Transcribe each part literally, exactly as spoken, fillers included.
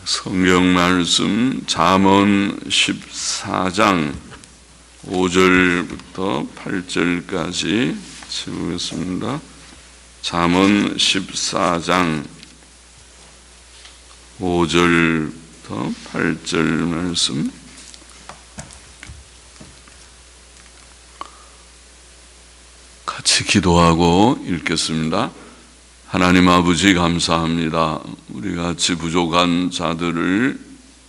성경 말씀 잠언 십사 장 오 절부터 팔 절까지 읽겠습니다. 잠언 십사 장 오 절부터 팔 절 말씀. 같이 기도하고 읽겠습니다. 하나님 아버지 감사합니다. 우리 같이 부족한 자들을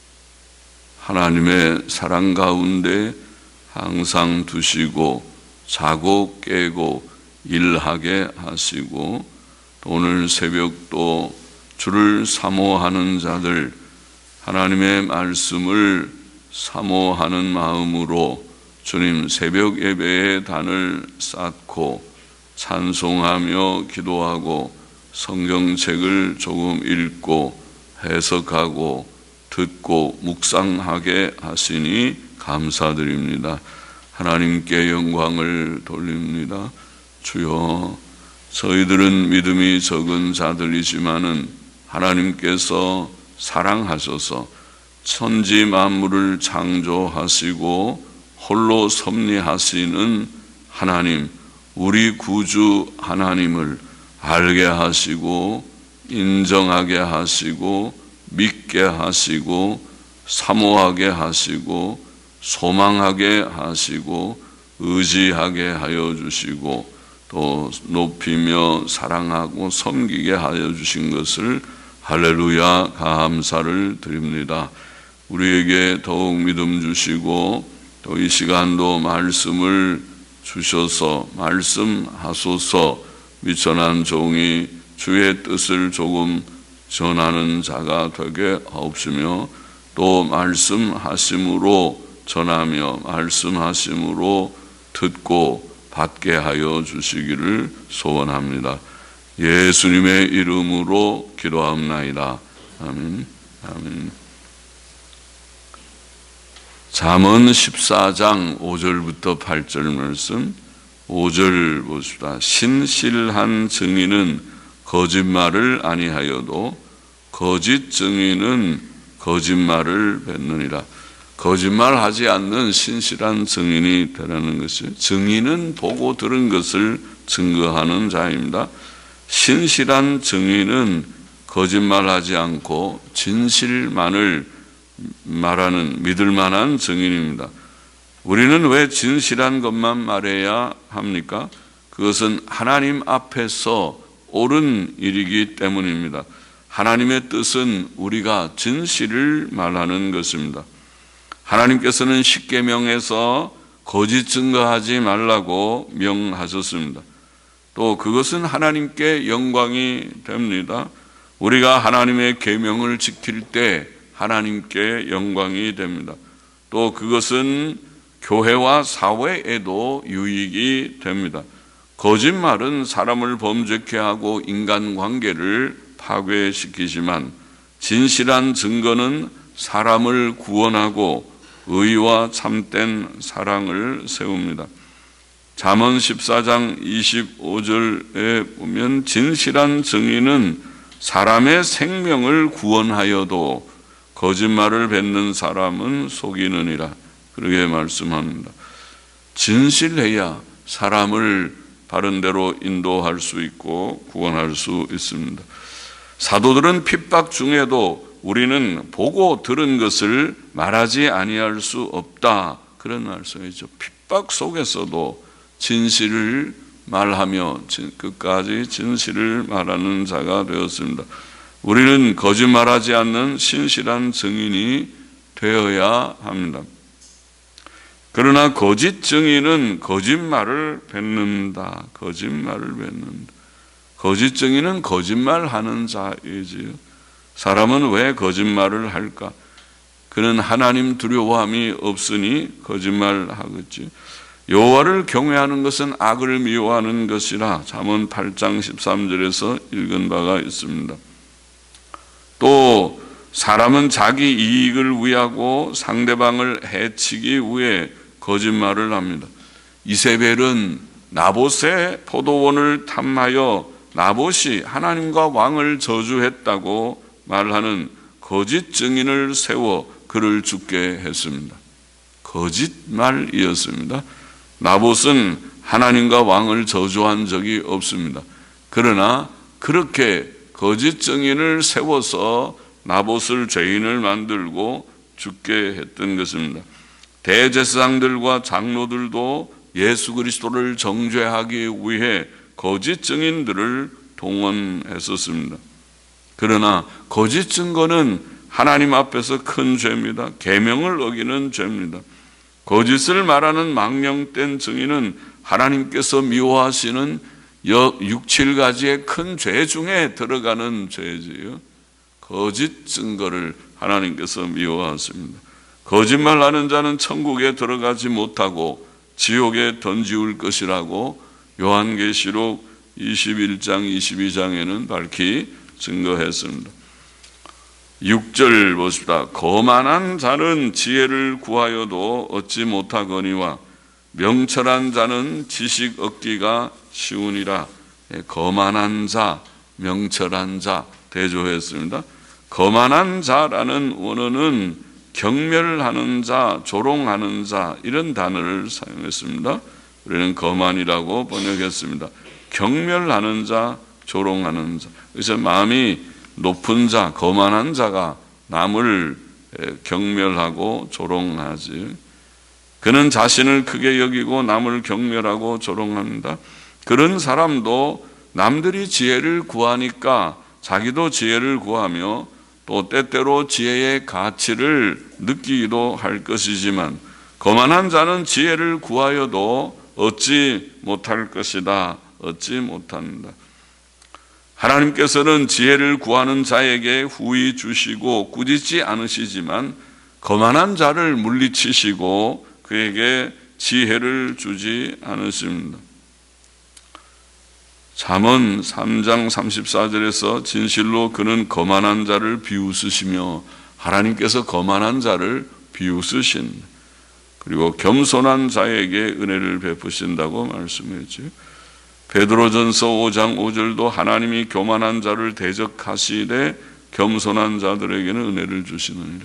하나님의 사랑 가운데 항상 두시고 자고 깨고 일하게 하시고 오늘 새벽도 주를 사모하는 자들 하나님의 말씀을 사모하는 마음으로 주님 새벽 예배의 단을 쌓고 찬송하며 기도하고 성경책을 조금 읽고 해석하고 듣고 묵상하게 하시니 감사드립니다. 하나님께 영광을 돌립니다. 주여, 저희들은 믿음이 적은 자들이지만은 하나님께서 사랑하셔서 천지 만물을 창조하시고 홀로 섭리하시는 하나님, 우리 구주 하나님을 알게 하시고 인정하게 하시고 믿게 하시고 사모하게 하시고 소망하게 하시고 의지하게 하여 주시고 또 높이며 사랑하고 섬기게 하여 주신 것을 할렐루야 감사를 드립니다. 우리에게 더욱 믿음 주시고 또 이 시간도 말씀을 주셔서 말씀하소서 미천한 종이 주의 뜻을 조금 전하는 자가 되게 하옵시며 또 말씀하심으로 전하며 말씀하심으로 듣고 받게 하여 주시기를 소원합니다. 예수님의 이름으로 기도합나이다. 아멘. 아멘. 잠언 십사 장 오 절부터 팔 절 말씀. 오 절 보십시다. 신실한 증인은 거짓말을 아니하여도 거짓 증인은 거짓말을 뱉느니라. 거짓말하지 않는 신실한 증인이 되라는 것이, 증인은 보고 들은 것을 증거하는 자입니다. 신실한 증인은 거짓말하지 않고 진실만을 말하는 믿을 만한 증인입니다. 우리는 왜 진실한 것만 말해야 합니까? 그것은 하나님 앞에서 옳은 일이기 때문입니다. 하나님의 뜻은 우리가 진실을 말하는 것입니다. 하나님께서는 십계명에서 거짓 증거하지 말라고 명하셨습니다. 또 그것은 하나님께 영광이 됩니다. 우리가 하나님의 계명을 지킬 때 하나님께 영광이 됩니다. 또 그것은 교회와 사회에도 유익이 됩니다. 거짓말은 사람을 범죄케 하고 인간관계를 파괴시키지만 진실한 증거는 사람을 구원하고 의와 참된 사랑을 세웁니다. 잠언 십사 장 이십오 절에 보면 진실한 증인은 사람의 생명을 구원하여도 거짓말을 뱉는 사람은 속이느니라. 그렇게 말씀합니다. 진실해야 사람을 바른 대로 인도할 수 있고 구원할 수 있습니다. 사도들은 핍박 중에도 우리는 보고 들은 것을 말하지 아니할 수 없다, 그런 말씀이죠. 핍박 속에서도 진실을 말하며 끝까지 진실을 말하는 자가 되었습니다. 우리는 거짓말하지 않는 신실한 증인이 되어야 합니다. 그러나 거짓 증인은 거짓말을 뱉는다. 거짓말을 뱉는다. 거짓 증인은 거짓말하는 자이지요. 사람은 왜 거짓말을 할까? 그는 하나님 두려워함이 없으니 거짓말하겠지. 여호와를 경외하는 것은 악을 미워하는 것이라 잠언 팔 장 십삼 절에서 읽은 바가 있습니다. 또 사람은 자기 이익을 위하고 상대방을 해치기 위해 거짓말을 합니다. 이세벨은 나봇의 포도원을 탐하여 나봇이 하나님과 왕을 저주했다고 말하는 거짓 증인을 세워 그를 죽게 했습니다. 거짓말이었습니다. 나봇은 하나님과 왕을 저주한 적이 없습니다. 그러나 그렇게 거짓 증인을 세워서 나봇을 죄인을 만들고 죽게 했던 것입니다. 대제사장들과 장로들도 예수 그리스도를 정죄하기 위해 거짓 증인들을 동원했었습니다. 그러나 거짓 증거는 하나님 앞에서 큰 죄입니다. 계명을 어기는 죄입니다. 거짓을 말하는 망령된 증인은 하나님께서 미워하시는 육, 칠 가지의 큰 죄 중에 들어가는 죄지요. 거짓 증거를 하나님께서 미워하십니다. 거짓말하는 자는 천국에 들어가지 못하고 지옥에 던지울 것이라고 요한계시록 이십일 장 이십이 장에는 밝히 증거했습니다. 육 절 보십시다. 거만한 자는 지혜를 구하여도 얻지 못하거니와 명철한 자는 지식 얻기가 쉬우니라. 거만한 자, 명철한 자 대조했습니다. 거만한 자라는 원어는 경멸하는 자, 조롱하는 자 이런 단어를 사용했습니다. 우리는 거만이라고 번역했습니다. 경멸하는 자, 조롱하는 자. 그래서 마음이 높은 자, 거만한 자가 남을 경멸하고 조롱하지. 그는 자신을 크게 여기고 남을 경멸하고 조롱합니다. 그런 사람도 남들이 지혜를 구하니까 자기도 지혜를 구하며 또 때때로 지혜의 가치를 느끼기도 할 것이지만 거만한 자는 지혜를 구하여도 얻지 못할 것이다. 얻지 못한다. 하나님께서는 지혜를 구하는 자에게 후히 주시고 꾸짖지 않으시지만 거만한 자를 물리치시고 그에게 지혜를 주지 않으십니다. 잠언 삼 장 삼십사 절에서 진실로 그는 거만한 자를 비웃으시며 하나님께서 거만한 자를 비웃으신 그리고 겸손한 자에게 은혜를 베푸신다고 말씀했죠. 베드로전서 오 장 오 절도 하나님이 교만한 자를 대적하시되 겸손한 자들에게는 은혜를 주시느니라.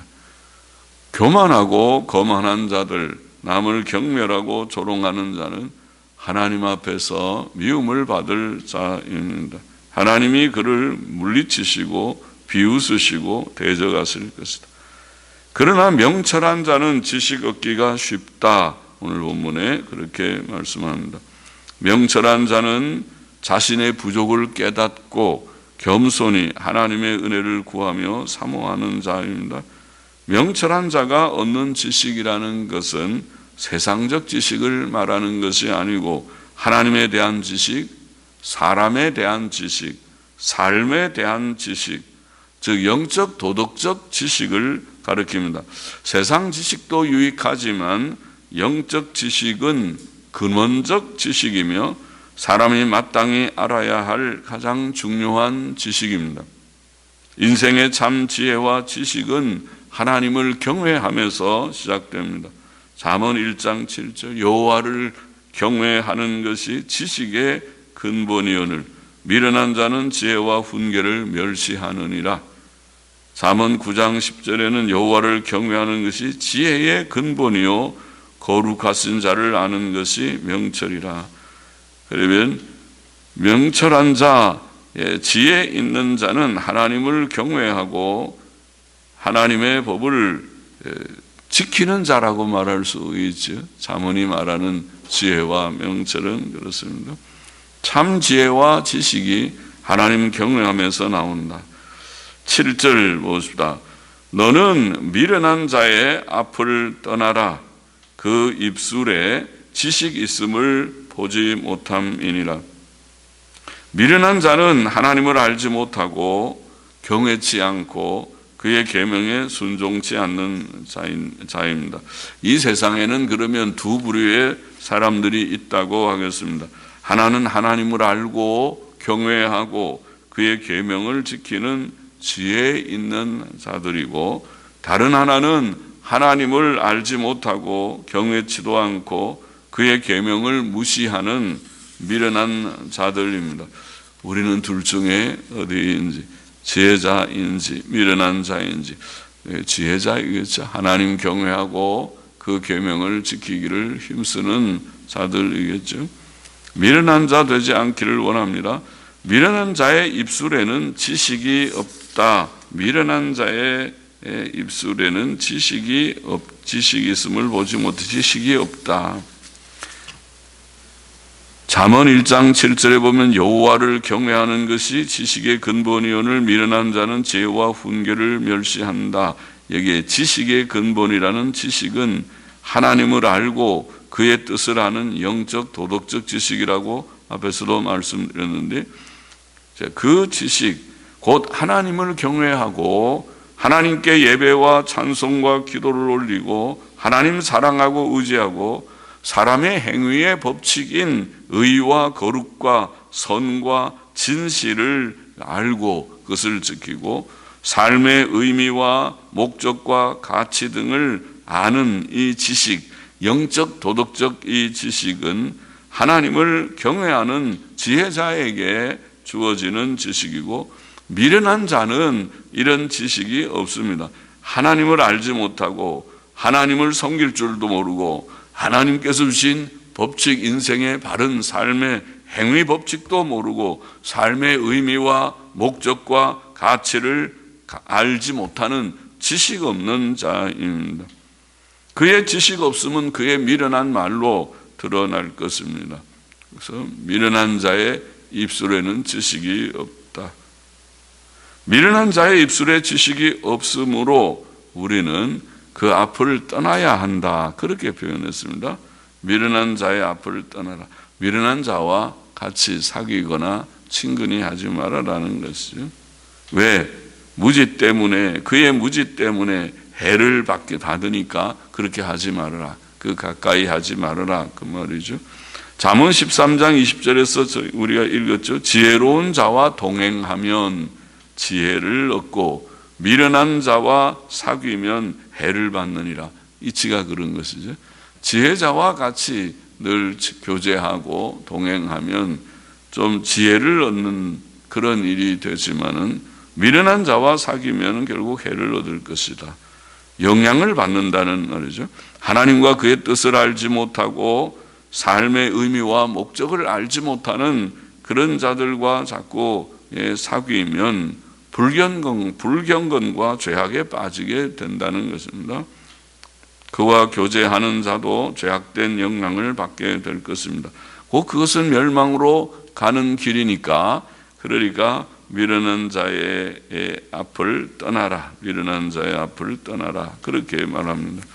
교만하고 거만한 자들, 남을 경멸하고 조롱하는 자는 하나님 앞에서 미움을 받을 자입니다. 하나님이 그를 물리치시고 비웃으시고 대적하실 것이다. 그러나 명철한 자는 지식 얻기가 쉽다. 오늘 본문에 그렇게 말씀합니다. 명철한 자는 자신의 부족을 깨닫고 겸손히 하나님의 은혜를 구하며 사모하는 자입니다. 명철한 자가 얻는 지식이라는 것은 세상적 지식을 말하는 것이 아니고 하나님에 대한 지식, 사람에 대한 지식, 삶에 대한 지식, 즉 영적 도덕적 지식을 가리킵니다. 세상 지식도 유익하지만 영적 지식은 근원적 지식이며 사람이 마땅히 알아야 할 가장 중요한 지식입니다. 인생의 참 지혜와 지식은 하나님을 경외하면서 시작됩니다. 잠언 일 장 칠 절 여호와를 경외하는 것이 지식의 근본이오늘 미련한 자는 지혜와 훈계를 멸시하느니라. 잠언 구 장 십 절에는 여호와를 경외하는 것이 지혜의 근본이요 거룩하신 자를 아는 것이 명철이라. 그러면 명철한 자, 지혜 있는 자는 하나님을 경외하고 하나님의 법을 지키는 자라고 말할 수 있죠. 잠언이 말하는 지혜와 명철은 그렇습니다. 참 지혜와 지식이 하나님 경외하면서 나온다. 칠 절 보십시다. 너는 미련한 자의 앞을 떠나라. 그 입술에 지식 있음을 보지 못함이니라. 미련한 자는 하나님을 알지 못하고 경외치 않고 그의 계명에 순종치 않는 자입니다. 이 세상에는 그러면 두 부류의 사람들이 있다고 하겠습니다. 하나는 하나님을 알고 경외하고 그의 계명을 지키는 지혜 있는 자들이고, 다른 하나는 하나님을 알지 못하고 경외치도 않고 그의 계명을 무시하는 미련한 자들입니다. 우리는 둘 중에 어디인지 지혜자인지 미련한 자인지. 지혜자이겠죠. 하나님 경외하고 그 계명을 지키기를 힘쓰는 자들이겠죠. 미련한 자 되지 않기를 원합니다. 미련한 자의 입술에는 지식이 없다. 미련한 자의 입술에는 지식이 없, 지식이 있음을 보지 못해 지식이 없다. 잠언 일 장 칠 절에 보면 여호와를 경외하는 것이 지식의 근본이오늘 미련한 자는 지혜와 훈계를 멸시한다. 여기에 지식의 근본이라는 지식은 하나님을 알고 그의 뜻을 아는 영적 도덕적 지식이라고 앞에서도 말씀드렸는데, 그 지식 곧 하나님을 경외하고 하나님께 예배와 찬송과 기도를 올리고 하나님 사랑하고 의지하고 사람의 행위의 법칙인 의와 거룩과 선과 진실을 알고 그것을 지키고 삶의 의미와 목적과 가치 등을 아는 이 지식, 영적 도덕적 이 지식은 하나님을 경외하는 지혜자에게 주어지는 지식이고, 미련한 자는 이런 지식이 없습니다. 하나님을 알지 못하고 하나님을 섬길 줄도 모르고 하나님께서 주신 법칙, 인생의 바른 삶의 행위 법칙도 모르고 삶의 의미와 목적과 가치를 알지 못하는 지식 없는 자입니다. 그의 지식 없음은 그의 미련한 말로 드러날 것입니다. 그래서 미련한 자의 입술에는 지식이 없다. 미련한 자의 입술에 지식이 없으므로 우리는 그 앞을 떠나야 한다. 그렇게 표현했습니다. 미련한 자의 앞을 떠나라. 미련한 자와 같이 사귀거나 친근히 하지 말아라는 것이죠. 왜? 무지 때문에, 그의 무지 때문에 해를 받게 받으니까 그렇게 하지 말아라. 그 가까이 하지 말아라. 그 말이죠. 잠언 십삼 장 이십 절에서 우리가 읽었죠. 지혜로운 자와 동행하면 지혜를 얻고 미련한 자와 사귀면 해를 받느니라. 이치가 그런 것이죠. 지혜자와 같이 늘 교제하고 동행하면 좀 지혜를 얻는 그런 일이 되지만은 미련한 자와 사귀면 결국 해를 얻을 것이다. 영향을 받는다는 말이죠. 하나님과 그의 뜻을 알지 못하고 삶의 의미와 목적을 알지 못하는 그런 자들과 자꾸 사귀면 불경건, 불경건과 죄악에 빠지게 된다는 것입니다. 그와 교제하는 자도 죄악된 영향을 받게 될 것입니다. 곧 그것은 멸망으로 가는 길이니까, 그러니까 미련한 자의 앞을 떠나라. 미련한 자의 앞을 떠나라. 그렇게 말합니다.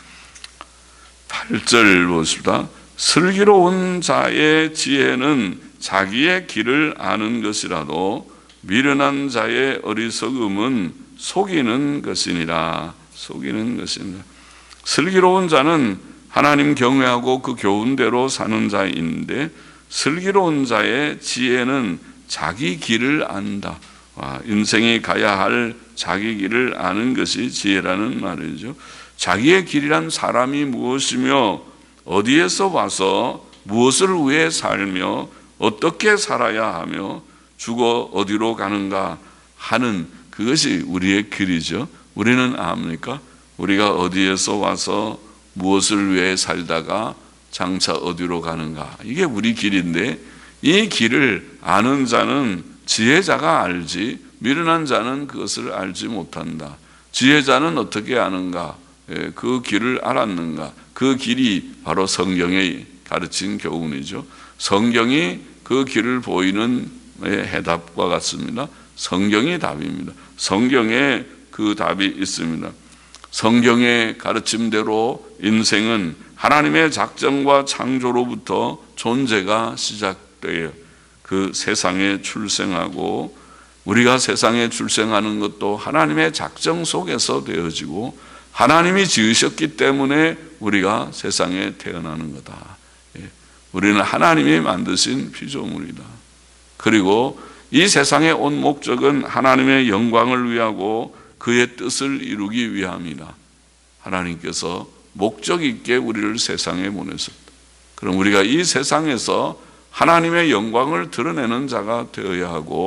팔 절 보십시다. 슬기로운 자의 지혜는 자기의 길을 아는 것이라도 미련한 자의 어리석음은 속이는 것이니라. 속이는 것이니라. 슬기로운 자는 하나님 경외하고 그 교훈대로 사는 자인데, 슬기로운 자의 지혜는 자기 길을 안다. 와, 인생이 가야 할 자기 길을 아는 것이 지혜라는 말이죠. 자기의 길이란 사람이 무엇이며 어디에서 와서 무엇을 위해 살며 어떻게 살아야 하며 죽어 어디로 가는가 하는 그것이 우리의 길이죠. 우리는 압니까? 우리가 어디에서 와서 무엇을 위해 살다가 장차 어디로 가는가, 이게 우리 길인데, 이 길을 아는 자는 지혜자가 알지 미련한 자는 그것을 알지 못한다. 지혜자는 어떻게 아는가? 그 길을 알았는가? 그 길이 바로 성경에 가르친 교훈이죠. 성경이 그 길을 보이는 해답과 같습니다. 성경이 답입니다. 성경에 그 답이 있습니다. 성경의 가르침대로 인생은 하나님의 작정과 창조로부터 존재가 시작돼요. 그 세상에 출생하고, 우리가 세상에 출생하는 것도 하나님의 작정 속에서 되어지고 하나님이 지으셨기 때문에 우리가 세상에 태어나는 거다. 우리는 하나님이 만드신 피조물이다. 그리고 이 세상에 온 목적은 하나님의 영광을 위하고 그의 뜻을 이루기 위함이다. 하나님께서 목적 있게 우리를 세상에 보내셨다. 그럼 우리가 이 세상에서 하나님의 영광을 드러내는 자가 되어야 하고,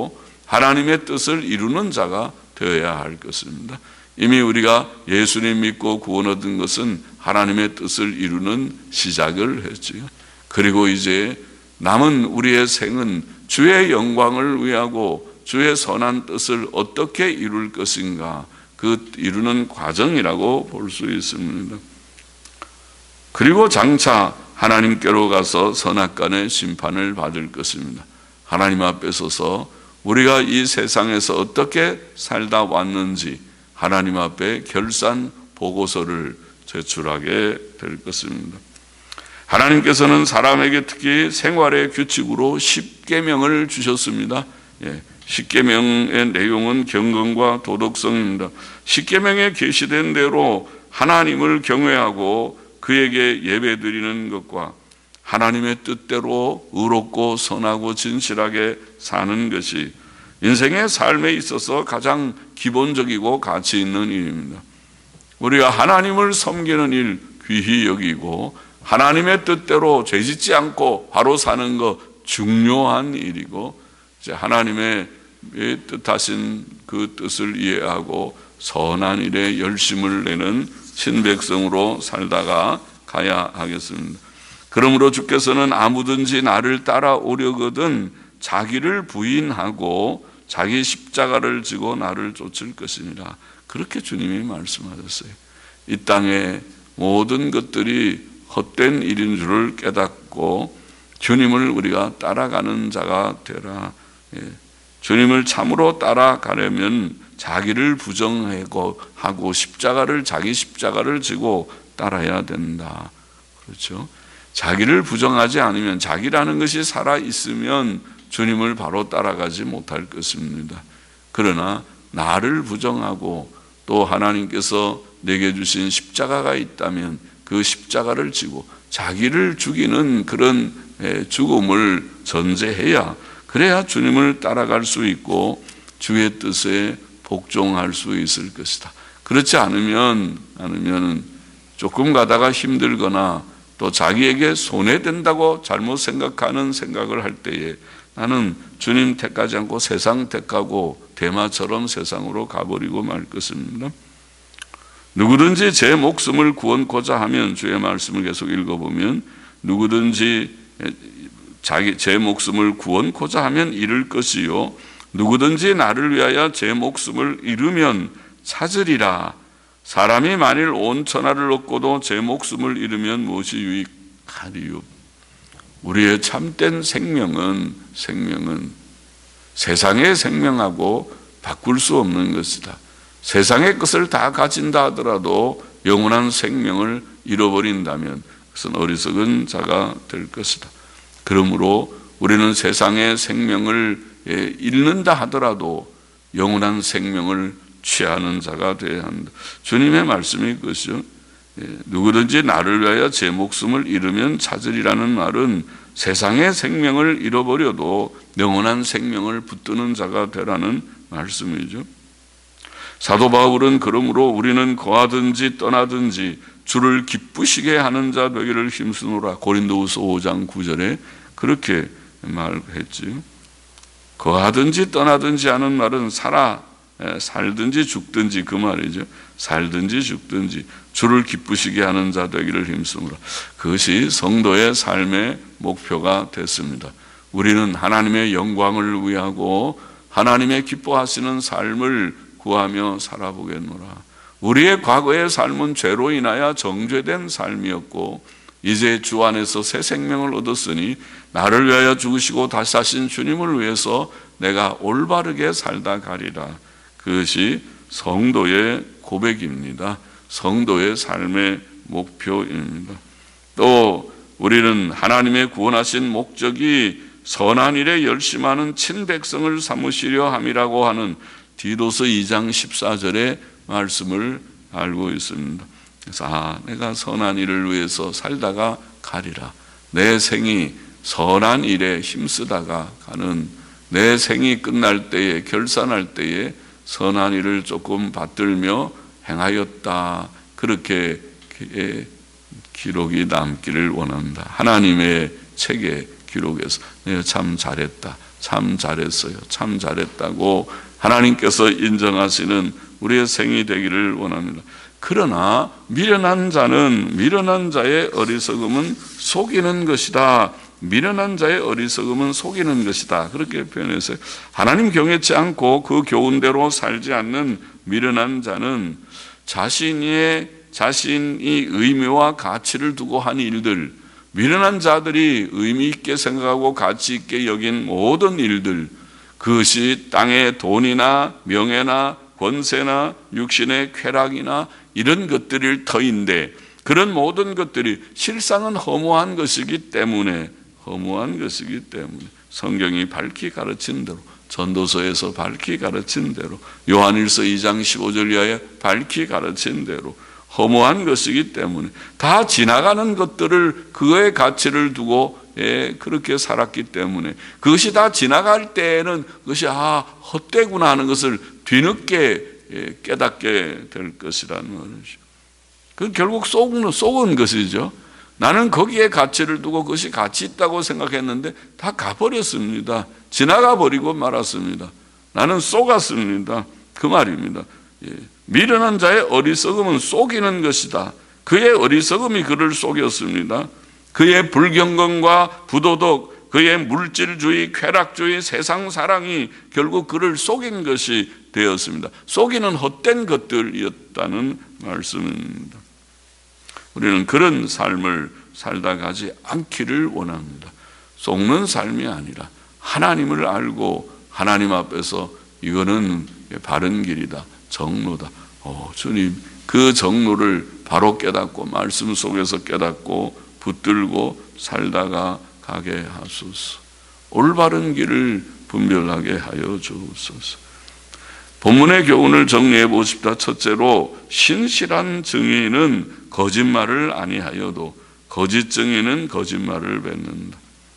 하나님의 뜻을 이루는 자가 되어야 할 것입니다. 이미 우리가 예수님 믿고 구원 얻은 것은 하나님의 뜻을 이루는 시작을 했지요. 그리고 이제 남은 우리의 생은 주의 영광을 위하고 주의 선한 뜻을 어떻게 이룰 것인가, 그 이루는 과정이라고 볼 수 있습니다. 그리고 장차 하나님께로 가서 선악간의 심판을 받을 것입니다. 하나님 앞에 서서 우리가 이 세상에서 어떻게 살다 왔는지 하나님 앞에 결산 보고서를 제출하게 될 것입니다. 하나님께서는 사람에게 특히 생활의 규칙으로 십계명을 주셨습니다. 예, 십계명의 내용은 경건과 도덕성입니다. 십계명에 계시된 대로 하나님을 경외하고 그에게 예배드리는 것과 하나님의 뜻대로 의롭고 선하고 진실하게 사는 것이 인생의 삶에 있어서 가장 기본적이고 가치 있는 일입니다. 우리가 하나님을 섬기는 일 귀히 여기고 하나님의 뜻대로 죄짓지 않고 바로 사는 것 중요한 일이고, 이제 하나님의 뜻하신 그 뜻을 이해하고 선한 일에 열심을 내는 신백성으로 살다가 가야 하겠습니다. 그러므로 주께서는 아무든지 나를 따라오려거든 자기를 부인하고 자기 십자가를 지고 나를 쫓을 것이니라. 그렇게 주님이 말씀하셨어요. 이 땅의 모든 것들이 헛된 일인 줄을 깨닫고 주님을 우리가 따라가는 자가 되라. 예. 주님을 참으로 따라가려면 자기를 부정하고 하고 십자가를 자기 십자가를 지고 따라야 된다. 그렇죠? 자기를 부정하지 않으면, 자기라는 것이 살아 있으면 주님을 바로 따라가지 못할 것입니다. 그러나 나를 부정하고 또 하나님께서 내게 주신 십자가가 있다면 그 십자가를 지고 자기를 죽이는 그런 죽음을 전제해야, 그래야 주님을 따라갈 수 있고 주의 뜻에 복종할 수 있을 것이다. 그렇지 않으면 않으면 조금 가다가 힘들거나 또 자기에게 손해된다고 잘못 생각하는 생각을 할 때에 나는 주님 택하지 않고 세상 택하고 대마처럼 세상으로 가버리고 말 것입니다. 누구든지 제 목숨을 구원코자 하면, 주의 말씀을 계속 읽어보면 누구든지 자기 제 목숨을 구원코자 하면 잃을 것이요 누구든지 나를 위하여 제 목숨을 잃으면 찾으리라. 사람이 만일 온 천하를 얻고도 제 목숨을 잃으면 무엇이 유익하리요. 우리의 참된 생명은 생명은 세상의 생명하고 바꿀 수 없는 것이다. 세상의 것을 다 가진다 하더라도 영원한 생명을 잃어버린다면 그것은 어리석은 자가 될 것이다. 그러므로 우리는 세상의 생명을 잃는다 하더라도 영원한 생명을 취하는 자가 되어야 한다. 주님의 말씀이 그것이죠. 누구든지 나를 위하여 제 목숨을 잃으면 찾으리라는 말은 세상의 생명을 잃어버려도 영원한 생명을 붙드는 자가 되라는 말씀이죠. 사도 바울은 그러므로 우리는 거하든지 떠나든지 주를 기쁘시게 하는 자 되기를 힘쓰노라. 고린도후서 오 장 구 절에 그렇게 말했지요. 거하든지 떠나든지 하는 말은 살아 살든지 죽든지 그 말이죠. 살든지 죽든지 주를 기쁘시게 하는 자 되기를 힘쓰노라. 그것이 성도의 삶의 목표가 됐습니다. 우리는 하나님의 영광을 위하고 하나님의 기뻐하시는 삶을 구하며 살아보겠노라. 우리의 과거의 삶은 죄로 인하여 정죄된 삶이었고 이제 주 안에서 새 생명을 얻었으니 나를 위하여 죽으시고 다시 사신 주님을 위해서 내가 올바르게 살다 가리라. 그것이 성도의 고백입니다. 성도의 삶의 목표입니다. 또 우리는 하나님의 구원하신 목적이 선한 일에 열심하는 친백성을 삼으시려 함이라고 하는 디도서 이 장 십사 절의 말씀을 알고 있습니다. 그래서 아, 내가 선한 일을 위해서 살다가 가리라. 내 생이 선한 일에 힘쓰다가 가는, 내 생이 끝날 때에 결산할 때에 선한 일을 조금 받들며 행하였다. 그렇게 기록이 남기를 원한다. 하나님의 책에 기록해서 내가 참 잘했다. 참 잘했어요. 참 잘했다고 하나님께서 인정하시는 우리의 생이 되기를 원합니다. 그러나 미련한 자는 미련한 자의 어리석음은 속이는 것이다. 미련한 자의 어리석음은 속이는 것이다. 그렇게 표현했어요. 하나님 경외치 않고 그 교훈대로 살지 않는 미련한 자는 자신의 자신이 의미와 가치를 두고 한 일들, 미련한 자들이 의미 있게 생각하고 가치 있게 여긴 모든 일들, 그것이 땅의 돈이나 명예나 권세나 육신의 쾌락이나 이런 것들일 터인데, 그런 모든 것들이 실상은 허무한 것이기 때문에 허무한 것이기 때문에 성경이 밝히 가르친 대로, 전도서에서 밝히 가르친 대로, 요한일서 이 장 십오 절 이하에 밝히 가르친 대로 허무한 것이기 때문에 다 지나가는 것들을 그거의 가치를 두고 예, 그렇게 살았기 때문에 그것이 다 지나갈 때에는 그것이 아 헛되구나 하는 것을 뒤늦게 예, 깨닫게 될 것이라는 것이죠. 그 결국 속은, 속은 것이죠. 나는 거기에 가치를 두고 그것이 가치 있다고 생각했는데 다 가버렸습니다. 지나가 버리고 말았습니다. 나는 속았습니다. 그 말입니다. 예. 미련한 자의 어리석음은 속이는 것이다. 그의 어리석음이 그를 속였습니다. 그의 불경건과 부도덕, 그의 물질주의, 쾌락주의, 세상 사랑이 결국 그를 속인 것이 되었습니다. 속이는 헛된 것들이었다는 말씀입니다. 우리는 그런 삶을 살다 가지 않기를 원합니다. 속는 삶이 아니라 하나님을 알고 하나님 앞에서 이거는 바른 길이다, 정로다. 오, 주님, 그 정로를 바로 깨닫고 말씀 속에서 깨닫고 붙들고 살다가 가게 하소서. 올바른 길을 분별하게 하여 주옵소서. 본문의 교훈을 정리해 보십시다. 첫째로, 신실한 증인은 거짓말을 아니하여도 거짓 증인은 거짓말을 뱉는다.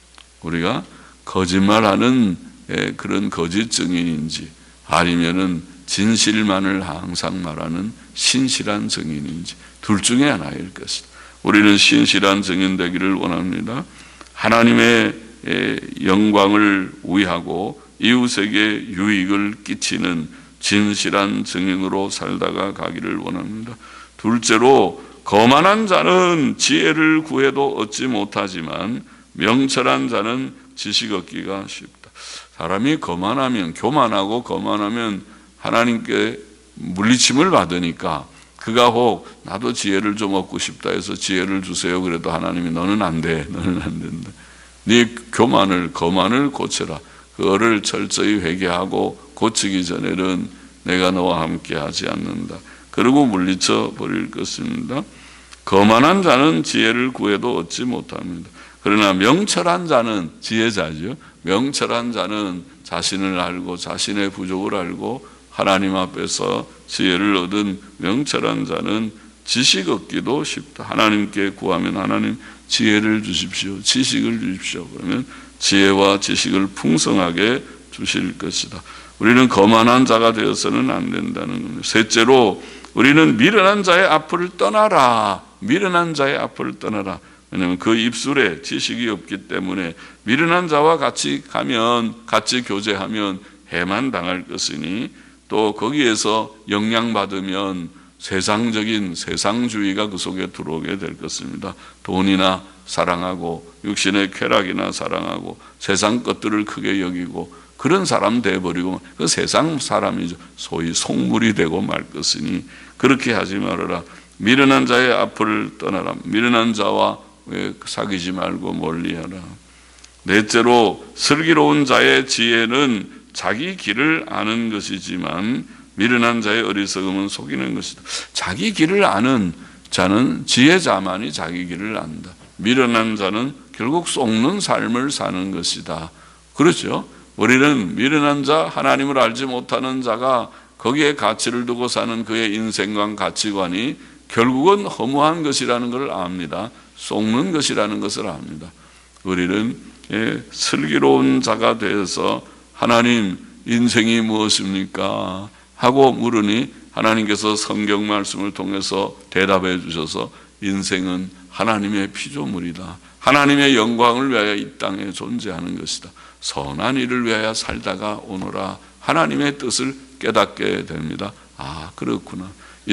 우리가 거짓말하는 그런 거짓 증인인지 아니면은 진실만을 항상 말하는 신실한 증인인지 둘 중에 하나일 것이다. 우리는 신실한 증인 되기를 원합니다. 하나님의 영광을 위하고 이웃에게 유익을 끼치는 진실한 증인으로 살다가 가기를 원합니다. 둘째로, 거만한 자는 지혜를 구해도 얻지 못하지만 명철한 자는 지식 얻기가 쉽다. 사람이 거만하면, 교만하고 거만하면 하나님께 물리침을 받으니까 그가 혹 나도 지혜를 좀 얻고 싶다 해서 지혜를 주세요. 그래도 하나님이 너는 안 돼. 너는 안 된다. 네 교만을, 거만을 고쳐라. 그거를 철저히 회개하고 고치기 전에는 내가 너와 함께 하지 않는다. 그리고 물리쳐 버릴 것입니다. 거만한 자는 지혜를 구해도 얻지 못합니다. 그러나 명철한 자는 지혜자죠. 명철한 자는 자신을 알고 자신의 부족을 알고 하나님 앞에서 지혜를 얻은 명철한 자는 지식 얻기도 쉽다. 하나님께 구하면 하나님 지혜를 주십시오. 지식을 주십시오. 그러면 지혜와 지식을 풍성하게 주실 것이다. 우리는 거만한 자가 되어서는 안 된다는 겁니다. 셋째로, 우리는 미련한 자의 앞을 떠나라. 미련한 자의 앞을 떠나라. 왜냐하면 그 입술에 지식이 없기 때문에 미련한 자와 같이 가면, 같이 교제하면 해만 당할 것이니, 또 거기에서 영향받으면 세상적인 세상주의가 그 속에 들어오게 될 것입니다. 돈이나 사랑하고 육신의 쾌락이나 사랑하고 세상 것들을 크게 여기고 그런 사람 돼버리고 그 세상 사람이죠. 소위 속물이 되고 말 것이니 그렇게 하지 말아라. 미련한 자의 앞을 떠나라. 미련한 자와 왜 사귀지 말고 멀리하라. 넷째로, 슬기로운 자의 지혜는 자기 길을 아는 것이지만 미련한 자의 어리석음은 속이는 것이다. 자기 길을 아는 자는, 지혜자만이 자기 길을 안다. 미련한 자는 결국 속는 삶을 사는 것이다. 그렇죠? 우리는 미련한 자, 하나님을 알지 못하는 자가 거기에 가치를 두고 사는 그의 인생관, 가치관이 결국은 허무한 것이라는 것을 압니다. 속는 것이라는 것을 압니다. 우리는 예, 슬기로운 자가 되어서 하나님, 인생이 무엇입니까? 하고 물으니 하나님께서 성경 말씀을 통해서 대답해 주셔서 인생은 하나님의 피조물이다. 하나님의 영광을 위하여 이 땅에 존재하는 것이다. 선한 일을 위하여 살다가 오너라. 하나님의 뜻을 깨닫게 됩니다. 아, 그렇구나.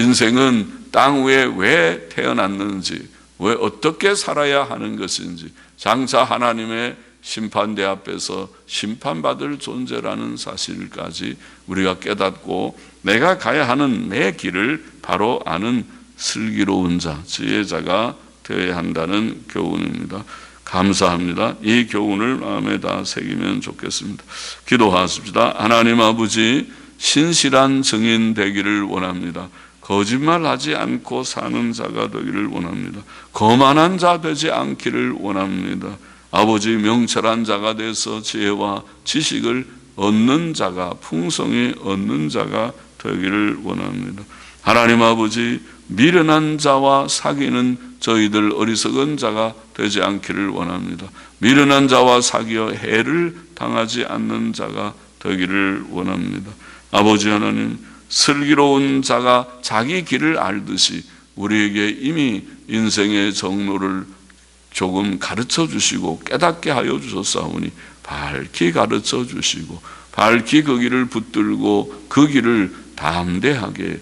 인생은 땅 위에 왜 태어났는지, 왜 어떻게 살아야 하는 것인지, 장차 하나님의 심판대 앞에서 심판받을 존재라는 사실까지 우리가 깨닫고 내가 가야 하는 내 길을 바로 아는 슬기로운 자, 지혜자가 되어야 한다는 교훈입니다. 감사합니다. 이 교훈을 마음에 다 새기면 좋겠습니다. 기도하십시다. 하나님 아버지, 신실한 증인 되기를 원합니다. 거짓말하지 않고 사는 자가 되기를 원합니다. 거만한 자 되지 않기를 원합니다. 아버지, 명철한 자가 돼서 지혜와 지식을 얻는 자가, 풍성히 얻는 자가 되기를 원합니다. 하나님 아버지, 미련한 자와 사귀는 저희들 어리석은 자가 되지 않기를 원합니다. 미련한 자와 사귀어 해를 당하지 않는 자가 되기를 원합니다. 아버지 하나님, 슬기로운 자가 자기 길을 알듯이 우리에게 이미 인생의 정로를 조금 가르쳐 주시고 깨닫게 하여 주셨사오니 밝히 가르쳐 주시고 밝히 그 길을 붙들고 그 길을 담대하게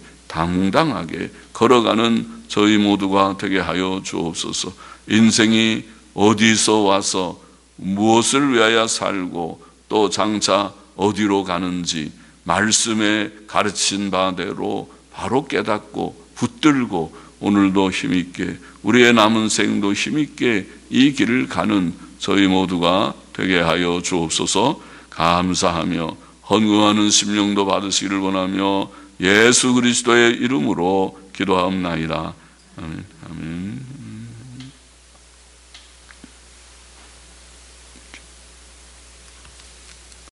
당당하게 걸어가는 저희 모두가 되게 하여 주옵소서. 인생이 어디서 와서 무엇을 위하여 살고 또 장차 어디로 가는지 말씀에 가르친 바대로 바로 깨닫고 붙들고 오늘도 힘있게 우리의 남은 생도 힘있게 이 길을 가는 저희 모두가 되게 하여 주옵소서. 감사하며 헌금하는 심령도 받으시기를 원하며 예수 그리스도의 이름으로 기도하옵나이다. 아멘. 아멘.